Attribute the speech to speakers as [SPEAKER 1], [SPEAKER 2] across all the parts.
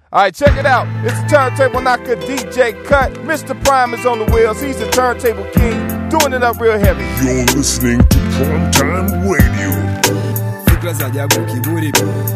[SPEAKER 1] Alright, check it out. It's a turntable knocker DJ Cut. Mr. Prime is on the wheels. He's the turntable king, doing it up real heavy.
[SPEAKER 2] You're listening to Primetime Radio.
[SPEAKER 3] Fikra za ajabu kiburi.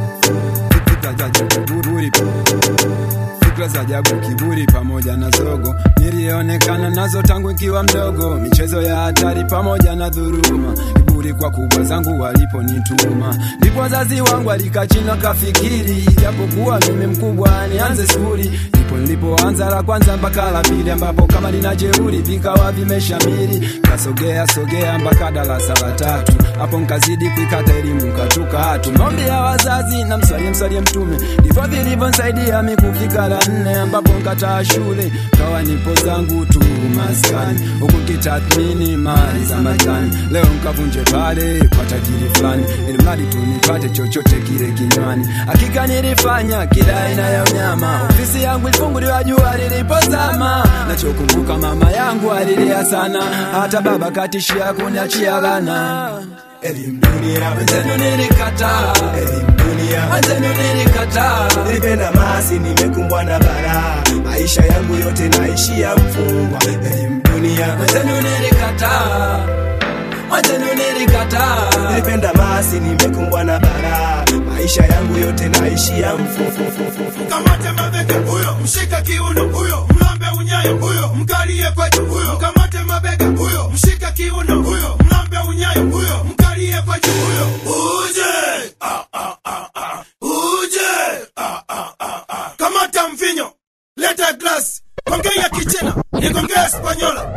[SPEAKER 3] Fikra za ajabu kiburi pamoja na zogo. Nilionekana nazo tangu nikiwa mdogo. Michezo ya hatari pamoja na dhuluma. Kiburi kwa kubwa zangu waliponituma. Ndipo wazazi wangu walikachina kafikiri, japokuwa mimi mkubwa nianze shule. Ndipo nilipoanza la kwanza mpaka la pili, ambapo kama nina jeuri vikawa vimeshamiri. Kasogea mpaka darasa la 3. Hapo nikazidi kuikata elimu katuka hatu. Maombi ya wazazi na msalie mtume, ndivyo vilivyosaidia mimi kufika la 4, ambapo nikataa shule kawa nipo zangu tu maskani, huku kitathmini mali za majani. Leo nikavunje pale kwa tajiri fulani, ili mradi tu nipate chochote kile kinywani. Hakika nilifanya kila aina ya unyama. Ofisi yangu ilifunguliwa jua lilipozama. Nachokumbuka mama yangu alilia sana, hata baba katishia kuniachia lana. Elimu dunia wenzenu nilikataa, elimu dunia wenzenu nilikataa. Nilipenda masi nimekumbwa na balaa, maisha yangu yote naishia mfungwa. Elimu dunia wenzenu nilikataa, wenzenu nilikataa. Nilipenda masi nimekumbwa na balaa, maisha yangu yote naishia mfungwa.
[SPEAKER 4] Kamate mabega huyo, mshika kiuno huyo, mlambe unyayo huyo, mkalie kwetu huyo. Kamate mabega huyo, mshika kiuno huyo, mlambe unyayo huyo, mkalie kwetu huyo. Uje uje kamata mvinyo, leta glass, kongea kichina, nikongea Spanyola.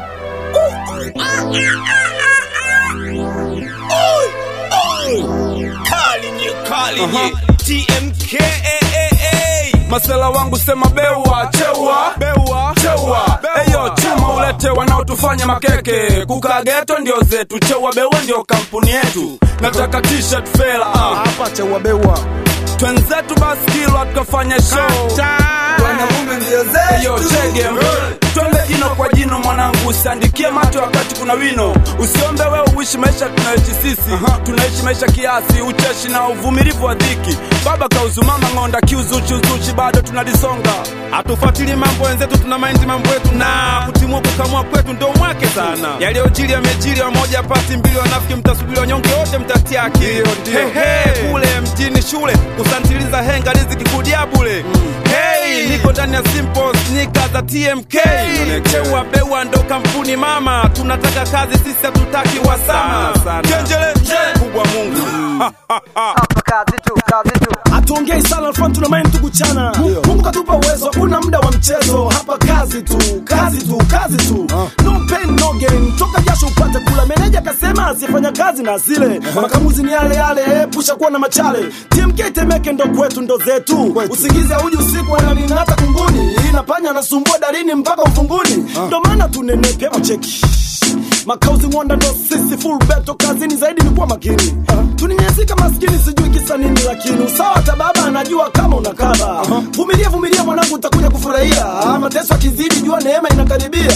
[SPEAKER 5] Kali TMK. Masela wangu sema bewa, chewa. Eyo chuma ulete wanaotufanya makeke. Kuka ghetto ndio zetu, chewa bewa ndio kampuni yetu. Nataka t-shirt fela
[SPEAKER 3] hapa chewa bewa.
[SPEAKER 5] Twenzetu baskilo tukafanya show.
[SPEAKER 3] Wana mume ndio zetu.
[SPEAKER 5] Eyo chege twende jino kwa jino mwanangu, usiandikie macho wakati kuna wino. Usiombe wewe uishi maisha tunaishi sisi. Tunaishi maisha kiasi, ucheshi na uvumilivu wa dhiki. Baba kauzumama ngonda kiuzuchi bado tunalisonga. Hatufuatili mambo wenzetu, tuna mind mambo yetu, na kutimua kukamua kwetu ndo mwake sana. Yaliyojiri yamejiri, wamoja pasi mbili wanafiki mtasubiri, wanyonge wote mtatia akili. Kule mjini shule kusantiliza henga riziki kudia bure. Niko ndani ya simple sneakers za TMK. Chewa bewa ndo kampuni mama, tunataka kazi sisi hatutaki wasama. Kenjele kubwa Mungu.
[SPEAKER 3] Kazi tu.
[SPEAKER 6] Atuongei sana alfan tuna mind tukuchana. Mungu katupa uwezo, una muda wa mchezo. Hapa kazi tu. No pain no gain, toka jasho upate kula. Meneja kasema asifanya kazi na zile makamuzi ni yale, pusha kuwa na machale. TMK Temeke ndo kwetu, ndo zetu. Usigize uji usiku wanani hata kunguni. Inapanya nasumbua darini mpaka ufunguni. Ndo maana tunenepe mcheki. Makauzi mwanda ndo sisi, full beto kazini zaidi ni kuwa makini. Tuninyesika maskini sijui kisa nini, lakini usawa hata baba anajua kama unakaba. Vumilia mwanangu utakuja kufurahia. Mateso akizidi jua neema inakaribia.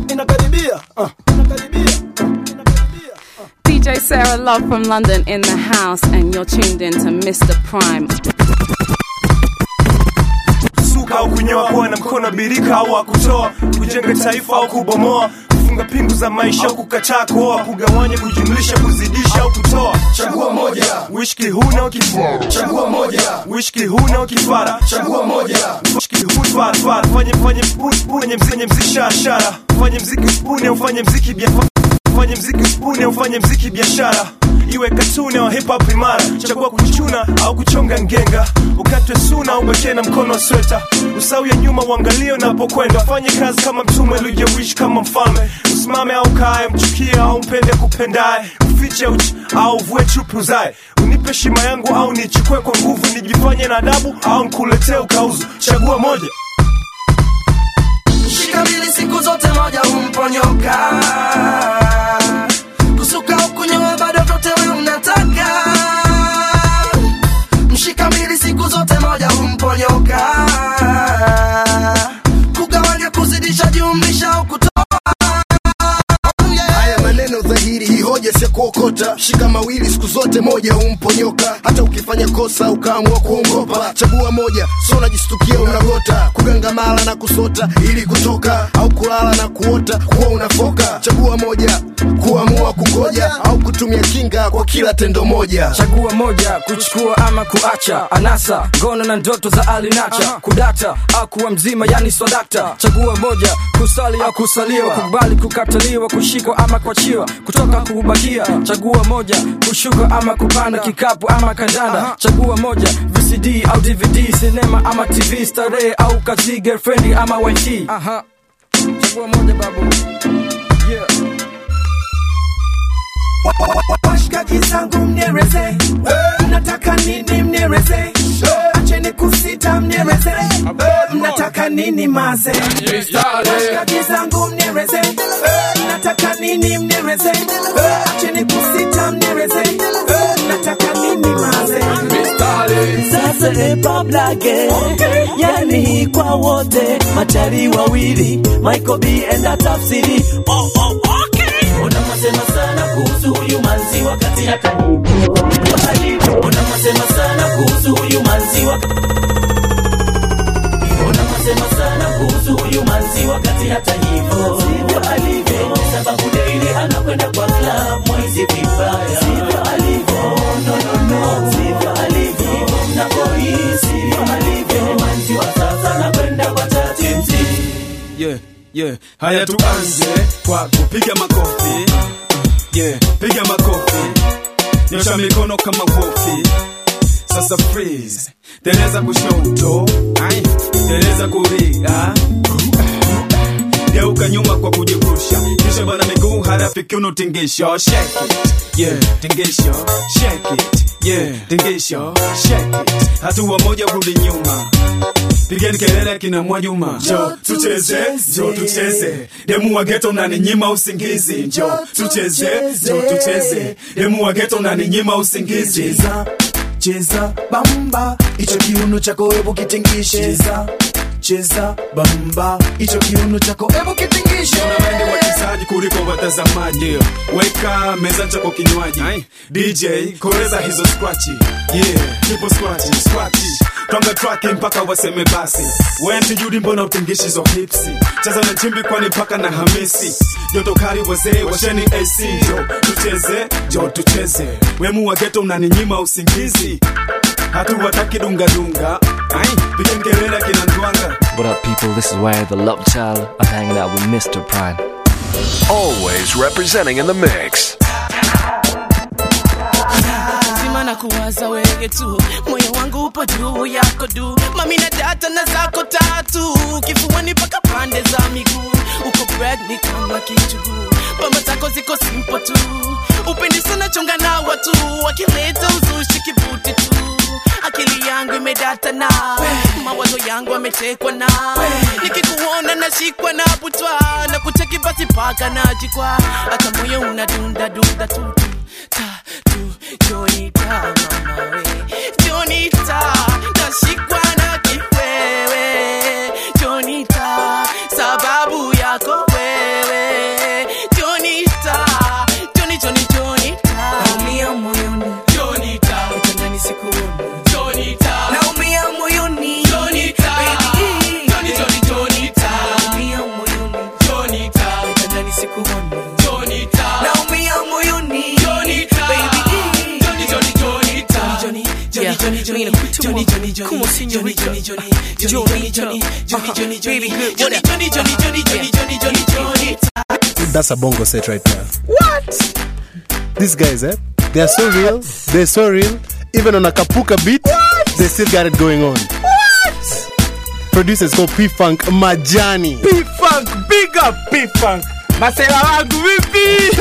[SPEAKER 7] DJ Sarah Love from London in the house, and you're tuned in to Mr. Prime.
[SPEAKER 4] Au kunyoa kuwa na mkono birika au akutoa, kujenga taifa au kubomoa, kufunga pingu za maisha au kukataa kuoa, kugawanya, kujumlisha, kuzidisha au kutoa. Chagua moja, wishki huna ukifara. Chagua moja, wishki huna ukifara. Chagua moja, wishki huna fara. Fanye mziki shara. Fanye mziki spuni au fanye mziki biashara. Fanye mziki spuni au fanye mziki biashara. Iwe katuni au hip hop imara. Chagua kuchuna au kuchonga ngenga. Ukatwe suna au bake na mkono sweta. Usau ya nyuma uangalie unapokwenda. Fanye kazi kama mtume, luje wish kama mfalme. Usimame au kae, mchukie au mpende kupendaye. Ufiche au vue chupu zae. Unipe heshima yangu au nichukue kwa nguvu. Nijifanye na adabu au nikuletee ukauzu. Chagua moja.
[SPEAKER 8] Shika mbili siku zote moja humponyoka. Kusuka au kunyoa bado tote wewe unataka. Mshika mbili siku zote moja humponyoka. Kugawanya, kuzidisha, jumlisha au kutoa.
[SPEAKER 9] Haya maneno dhahiri, hii hoja si kuokoa. kuokota. Shika mawili siku zote, moja umponyoka. Hata ukifanya kosa ukaamua kuongopa, chagua moja, sio unajistukia unagota. Kugangamala na kusota ili kutoka, au kulala na kuota kuwa unafoka. Chagua moja, kuamua kugoja au kutumia kinga kwa kila tendo moja.
[SPEAKER 10] Chagua moja, kuchukua ama kuacha. Anasa, ngono na ndoto za alinacha. Kudata au kuwa mzima yani swadakta. Chagua moja, kusali au kusaliwa. Kukubali kukataliwa, kushikwa ama kuachiwa. Kutoka kubakia. Chagua moja, kushuka ama kupanda. Kikapu ama kandanda. Chagua moja, VCD au DVD. Cinema ama TV. Starehe au kazi, girlfriend ama wife. Chagua moja babu. Yeah.
[SPEAKER 11] Washikaji zangu mnereze, mnataka nini mnereze? Acheni kusita mnereze, mnataka nini maze? Washikaji zangu mnereze, mnataka nini mnereze? Acheni kusita mnereze, mnataka nini maze?
[SPEAKER 12] Sasa hip-hop lage, yani kwa wote, machari wawili, Michael B and Tafsiri. Unamasema sana kuhusu huyu manzi wakati hata hivyo alivyo. Unamasema sana kuhusu huyu manzi unamasema sana kuhusu huyu manzi wakati hata hivyo sivyo alivyo. Sababu daily anakwenda kwa club mwizi vibaya, sivyo alivyo. No, sivyo alivyo. Na boy sivyo alivyo. Manzi wa sasa anakwenda kwa tatimzi.
[SPEAKER 3] Yeah, haya tuanze kwa kupiga makofi. Yeah, piga makofi. Nyosha mikono kama wofi. Sasa freeze. Teleza kushoto. Teleza kulia. Geuka nyuma kwa kujirusha. Kisha bana miguu halafu kiuno tingisho. Shake it. Yeah, tingisho. Shake it. Yeah, tingisho. Shake it. Hatua moja rudi nyuma. Pigeni kelele kina Mwajuma. Jo tucheze, jo tucheze. Demu wa ghetto unaninyima usingizi. Jo tucheze, jo tucheze. Demu wa ghetto unaninyima usingizi.
[SPEAKER 11] Cheza bamba, icho kiuno chako hebu kitingishe. Cheza bamba, icho kiuno chako hebu kitingishe.
[SPEAKER 3] Unawende wakizaji kuliko watazamaji. Weka meza chako kinywaji. DJ koreza hizo scratchy. Yeah, tipo scratchy. Tonga track mpaka waseme basi. Wenti Judy mbona utingishi zo hipsi. Chaza na chimbi kwani mpaka na Hamisi. Joto kari wazee washeni AC. Jo tucheze. Wemu wa ghetto unaninyima usingizi. Hatu wataki dunga. Pigeni kelele kina Ndwanga.
[SPEAKER 13] What up people, this is Where the Love Child. I'm hanging out with Mr. Prime.
[SPEAKER 2] Always representing in the mix.
[SPEAKER 14] Na kuwaza wewe tu, moyo wangu upo juu yako du. Mami na data na zako tatu, kifuani paka pande za miguu. Uko pregnant kama kichuguu, mama zako ziko simple tu. Upendi sana chonga na watu, wakileta uzushi kivuti tu. Akili yangu imedata na mawazo yangu ametekwa na nikikuona nashikwa na butwa na kucheki basi paka najikwa. Hata moyo unadunda tu Jonita mama we, Jonita nashikwa na kiwewe. Jonita sababu yako wewe. Jonita naumia moyoni. Jonita utendani sikuoni. Jonita naumia moyoni. Jonita baby Jonita naumia moyoni. Jonita utendani sikuoni. Jonita naumia moyoni. Jonita baby
[SPEAKER 15] That's a bongo set right now. What? These guys, they are so real. They're so real. Even on a kapuka beat, what? They still got it going on. What? Producers called P-Funk Majani.
[SPEAKER 16] P-Funk, big up P-Funk. Masela wangu vipi?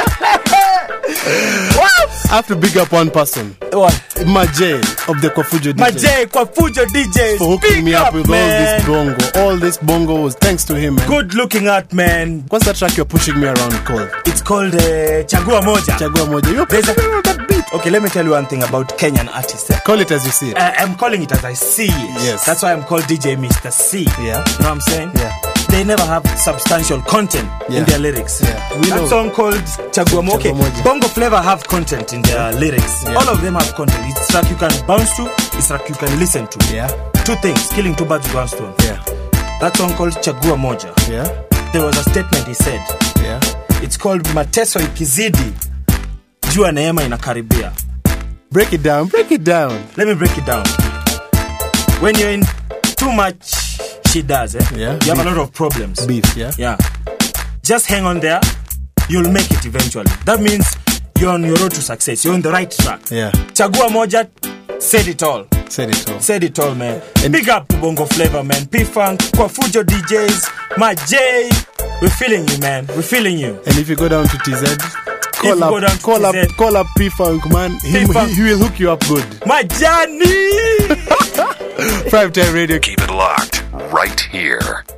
[SPEAKER 15] What? I have to big up one person.
[SPEAKER 16] What?
[SPEAKER 15] Majay of the Kwafujo DJs.
[SPEAKER 16] Majay Kwafujo DJs.
[SPEAKER 15] For hooking me up with man. All this bongo was thanks to him, man.
[SPEAKER 16] Good looking out, man.
[SPEAKER 15] What's that track you're pushing me around called?
[SPEAKER 16] It's called Chagua Moja.
[SPEAKER 15] Chagua Moja. You're playing that beat.
[SPEAKER 16] Okay, let me tell you one thing about Kenyan artists.
[SPEAKER 15] Call it as you see it.
[SPEAKER 16] I'm calling it as I see it.
[SPEAKER 15] Yes.
[SPEAKER 16] That's why I'm called DJ Mr. C.
[SPEAKER 15] Yeah.
[SPEAKER 16] You know what I'm saying?
[SPEAKER 15] Yeah.
[SPEAKER 4] they never have substantial content in their lyrics.
[SPEAKER 15] We know.
[SPEAKER 4] That song called Chagua Moja. Okay, Bongo Flava have content in their lyrics. All of them have content. It's track you can bounce to, it's track you can listen to. Two things, killing two birds with one stone. That song called Chagua Moja. There was a statement he said. It's called Mateso Ikizidi, Jua Neema Inakaribia.
[SPEAKER 15] Break it down.
[SPEAKER 4] Let me break it down. When you're in too much shidas, you have a lot of problems.
[SPEAKER 15] Beef,
[SPEAKER 4] Just hang on there. You'll make it eventually. That means you're on your road to success. You're on the right track. Chagua Moja said it all. Said it all, man. And big up to Bongo Flava, man. P-Funk, Kwafujo DJs, my J. We're feeling you, man. We're feeling you.
[SPEAKER 15] And if you go down to TZ, call up P-Funk, man. He will hook you up good.
[SPEAKER 4] My Johnny.
[SPEAKER 15] Prime Time Radio.
[SPEAKER 2] Keep it locked right here.